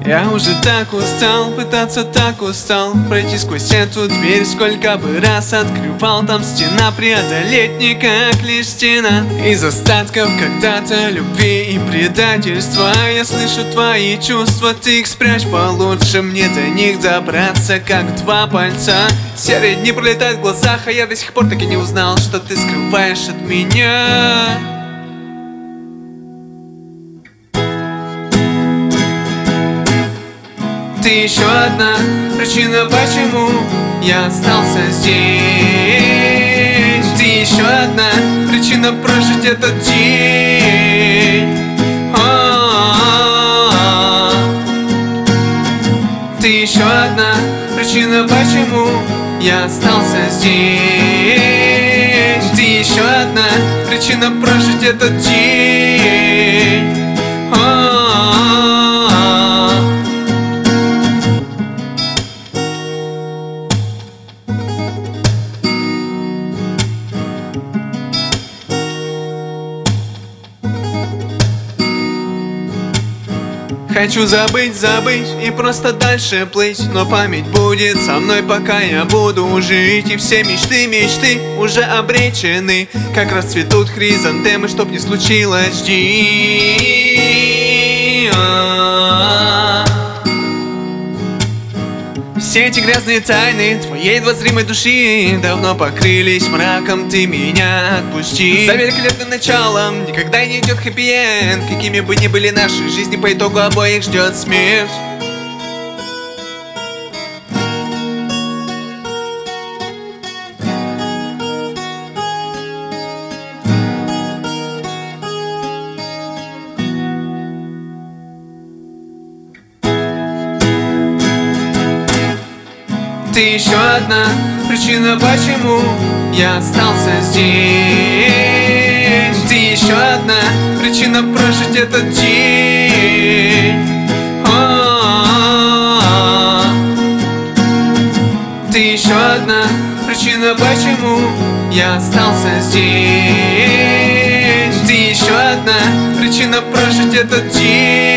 Я уже так устал, пытаться так устал пройти сквозь эту дверь. Сколько бы раз открывал, там стена, преодолеть никак лишь стена. Из остатков когда-то любви и предательства я слышу твои чувства, ты их спрячь получше, мне до них добраться как два пальца. Серые дни пролетают в глазах, а я до сих пор так и не узнал, что ты скрываешь от меня. Ты еще одна причина, почему я остался здесь. Ты еще одна причина прожить этот день. Ты еще одна причина, почему я остался здесь. Ты еще одна причина прожить этот день. Хочу забыть и просто дальше плыть, но память будет со мной, пока я буду жить. И все мечты уже обречены, как расцветут хризантемы, чтоб не случилось, жди. Все эти грязные тайны твоей едва зримой души давно покрылись мраком, ты меня отпусти. За великолепным началом никогда не идет хэппи-энд. Какими бы ни были наши жизни, по итогу обоих ждет смерть. Ты еще одна причина, почему я остался здесь. Ты еще одна причина прожить этот день. Ты еще одна причина, почему я остался здесь. Ты еще одна причина прожить этот день.